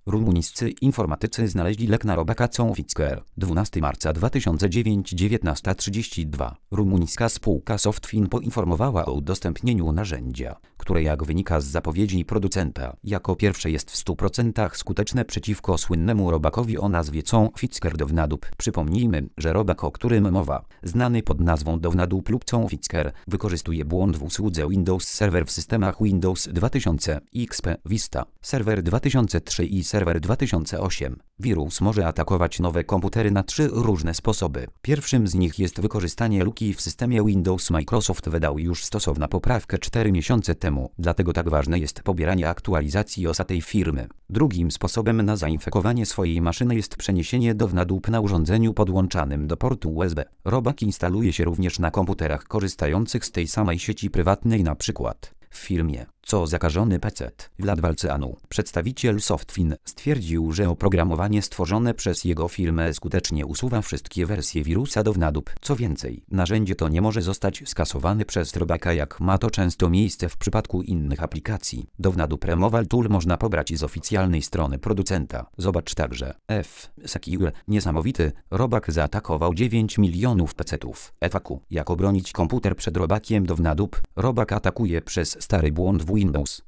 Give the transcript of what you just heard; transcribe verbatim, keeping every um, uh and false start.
Rumuńscy informatycy znaleźli lek na robaka Conficker. dwunastego marca dwa tysiące dziewiątego, dziewiętnasta trzydzieści dwa. Rumuńska spółka Softfin poinformowała o udostępnieniu narzędzia, które jak wynika z zapowiedzi producenta, jako pierwsze jest w stu procentach skuteczne przeciwko słynnemu robakowi o nazwie Conficker Dovnadup. Przypomnijmy, że robak, o którym mowa, znany pod nazwą Dovnadup lub Conficker, wykorzystuje błąd w usłudze Windows Server w systemach Windows dwa tysiące X P, Vista, Server dwa tysiące trzy i Server dwa tysiące osiem. Wirus może atakować nowe komputery na trzy różne sposoby. Pierwszym z nich jest wykorzystanie luki w systemie Windows. Microsoft wydał już stosowną poprawkę cztery miesiące temu, dlatego tak ważne jest pobieranie aktualizacji O S a tej firmy. Drugim sposobem na zainfekowanie swojej maszyny jest przeniesienie Dovnadup na urządzeniu podłączanym do portu U S B. Robak instaluje się również na komputerach korzystających z tej samej sieci prywatnej, na przykład w firmie. Co zakażony P C. Vlad Valceanu, przedstawiciel Softfin, stwierdził, że oprogramowanie stworzone przez jego firmę skutecznie usuwa wszystkie wersje wirusa Dovnadup. Co więcej, narzędzie to nie może zostać skasowane przez robaka, jak ma to często miejsce w przypadku innych aplikacji. Dovnadup Removal Tool można pobrać z oficjalnej strony producenta. Zobacz także F. Secure. Niesamowity. Robak zaatakował dziewięć milionów pecetów. F A Q. Jak obronić komputer przed robakiem Dovnadup? Robak atakuje przez stary błąd w Windows.